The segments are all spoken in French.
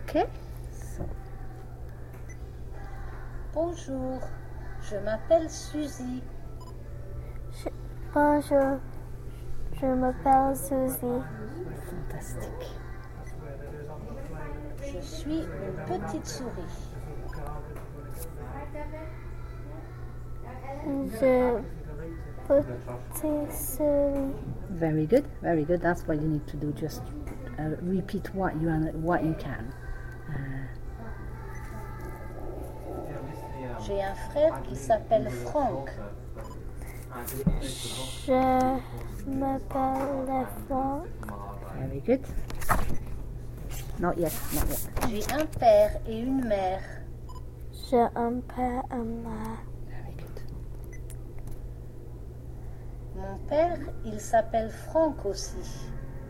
Okay. So. Bonjour, je m'appelle Suzy. Bonjour, je m'appelle Suzy. Fantastic. Je suis une petite souris. Je petite souris. Very good. Very good. That's what you need to do. Just repeat what you can. J'ai un frère qui s'appelle Franck. Je m'appelle Franck. Very good. Not yet. Not yet. J'ai un père et une mère. J'ai un père et une mère. Very good. Mon père, il s'appelle Franck aussi.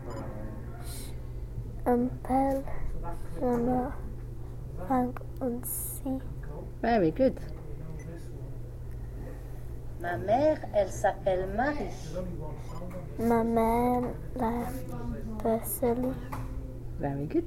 Un père, je m'appelle Franck aussi. Very good. Ma mère, elle s'appelle Marie. Ma mère l'appelle Céline. Very good.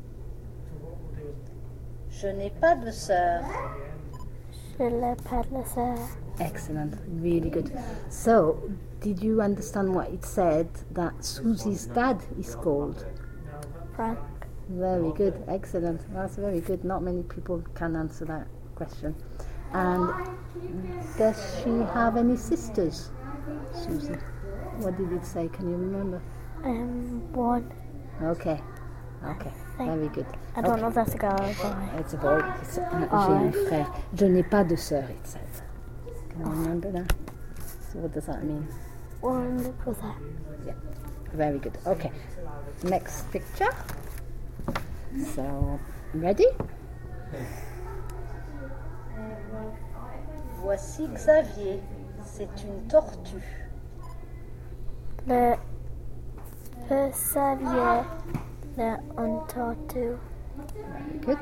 Je n'ai pas de sœur. Je l'appelle sœur. Excellent. Really good. So, did you understand what it said that Susie's dad is called? Frank. Very good. Excellent. That's very good. Not many people can answer that question. And does she have any sisters, Susie? What did it say? Can you remember? One. Okay. Okay. Very good. I don't know if that's a girl or a boy. It's a boy. J'ai un frère. Je n'ai pas de sœur, it says. Can you remember that? So what does that mean? One brother. Yeah. Very good. Okay. Next picture. So, ready? Voici Xavier. C'est une tortue. Le Xavier, le un tortue. Very good.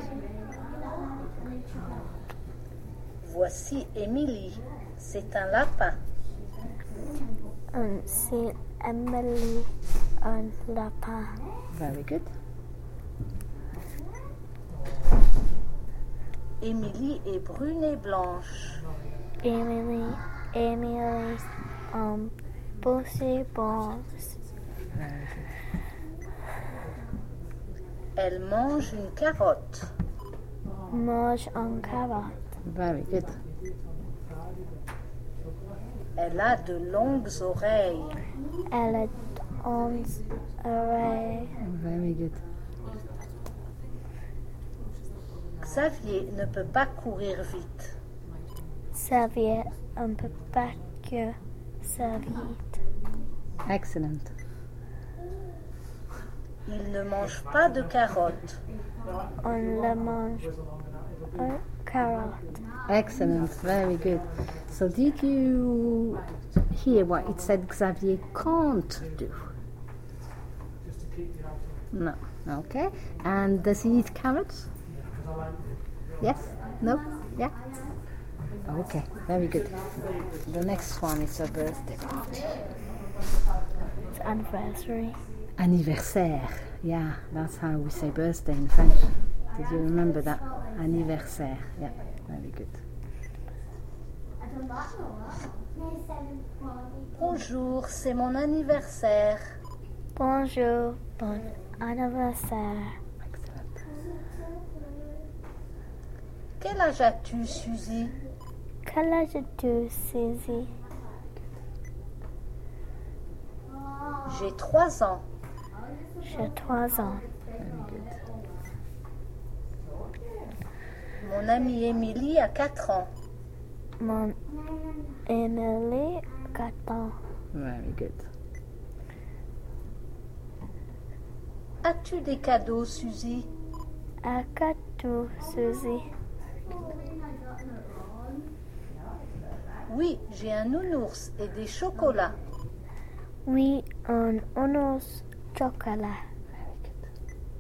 Voici Émilie. C'est un lapin. C'est Emily, un lapin. Very good. Émilie est brune et blanche. Emily, Bossy Balls. Elle mange une carotte. Mange un carotte. Very good. Elle a de longues oreilles. Elle a 11 oreilles. Very good. Xavier ne peut pas courir vite. Xavier ne peut pas que ça vite. Excellent. Il ne mange pas de carottes. On le mange un carotte. Excellent. Very good. So did you hear what it said Xavier can't do? No. Okay. And does he eat carrots? Yes? No? Yeah? Okay. Very good. The next one is a birthday party. It's anniversary. Anniversaire. Yeah, that's how we say birthday in French. Did you remember that? Anniversaire. Yeah, very good. Bonjour, c'est mon anniversaire. Bonjour, bon anniversaire. Excellent. Quel âge as-tu, Suzy? Quel âge as-tu, Suzy? J'ai 3 ans. J'ai 3 ans. Very good. Mon amie Émilie a 4 ans. Mon Emily, 4 ans. Very good. As-tu des cadeaux, Suzy? À 4 ans, Suzy. Oui, j'ai un nounours et des chocolats. Oui, un ours chocolat. Very good.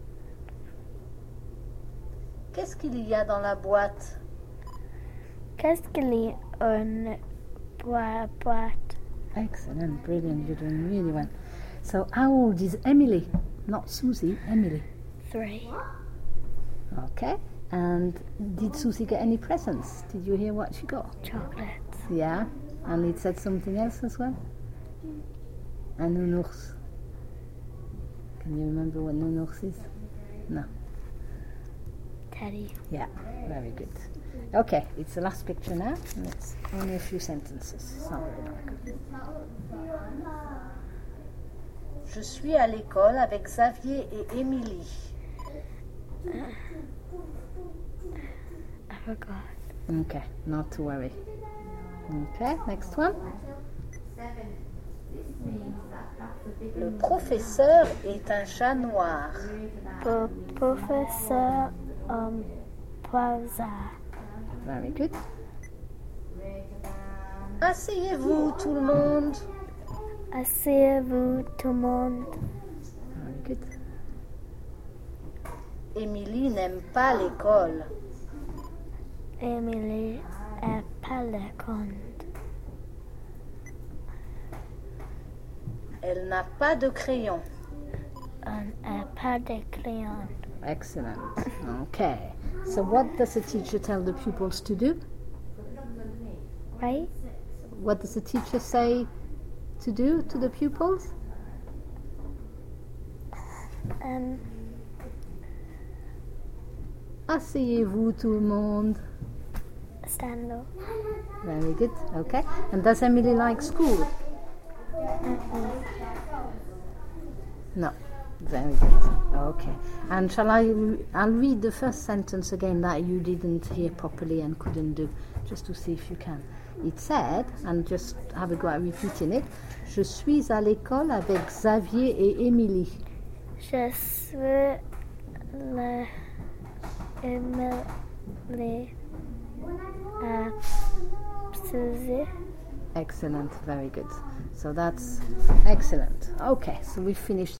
Qu'est-ce qu'il y a dans la boîte? Qu'est-ce qu'il y a une boîte? Excellent. Brilliant. You're doing really well. So how old is Emily? Not Susie, Emily. 3. Okay. And did Susie get any presents? Did you hear what she got? Chocolates. Yeah. And it said something else as well? And nounours. Can you remember what nounours is? No. Teddy. Yeah, very good. Okay, it's the last picture now, and it's only a few sentences. It's not very long. Je suis à l'école avec Xavier et Émilie. I forgot. Okay, not to worry. Okay, next one. Le professeur est un chat noir. Le professeur Poisa. Very good. Asseyez-vous tout le monde. Asseyez-vous tout le monde. Very good. Émilie n'aime pas l'école. Emily est pas le compte. Elle n'a pas de crayon. On n'a pas de crayon. Excellent. Okay. So what does the teacher tell the pupils to do? Right? What does the teacher say to do to the pupils? Asseyez-vous tout le monde. Stand up. Very good. Okay. And does Emily like school? No. Very good. Okay. And I'll read the first sentence again that you didn't hear properly and couldn't do, just to see if you can. It said, and just have a go at repeating it, Je suis à l'école avec Xavier et Émilie. Je suis Emily à Susie. Excellent. Very good. So that's excellent. Okay. So we finished